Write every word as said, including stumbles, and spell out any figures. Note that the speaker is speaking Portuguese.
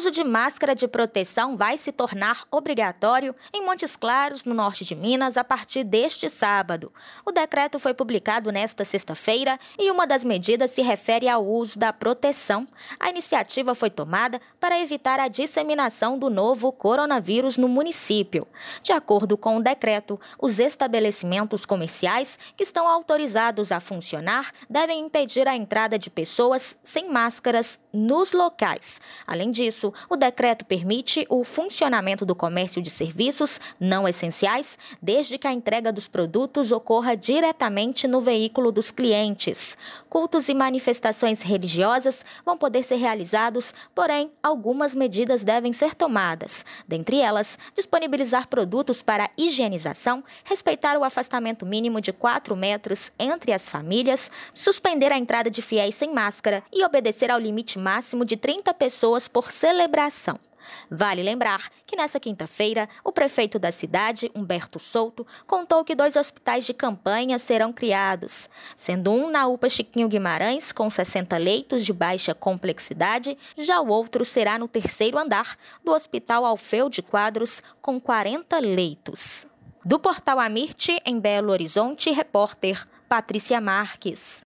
uso de máscara de proteção vai se tornar obrigatório em Montes Claros, no norte de Minas, a partir deste sábado. O decreto foi publicado nesta sexta-feira e uma das medidas se refere ao uso da proteção. A iniciativa foi tomada para evitar a disseminação do novo coronavírus no município. De acordo com o decreto, os estabelecimentos comerciais que estão autorizados a funcionar devem impedir a entrada de pessoas sem máscaras nos locais. Além disso, o decreto permite o funcionamento do comércio de serviços não essenciais, desde que a entrega dos produtos ocorra diretamente no veículo dos clientes. Cultos e manifestações religiosas vão poder ser realizados, porém, algumas medidas devem ser tomadas. Dentre elas, disponibilizar produtos para higienização, respeitar o afastamento mínimo de quatro metros entre as famílias, suspender a entrada de fiéis sem máscara e obedecer ao limite máximo de trinta pessoas por celebração. Vale lembrar que nessa quinta-feira, o prefeito da cidade, Humberto Souto, contou que dois hospitais de campanha serão criados, sendo um na U P A Chiquinho Guimarães, com sessenta leitos de baixa complexidade, já o outro será no terceiro andar do Hospital Alfeu de Quadros, com quarenta leitos. Do Portal Amirte, em Belo Horizonte, repórter Patrícia Marques.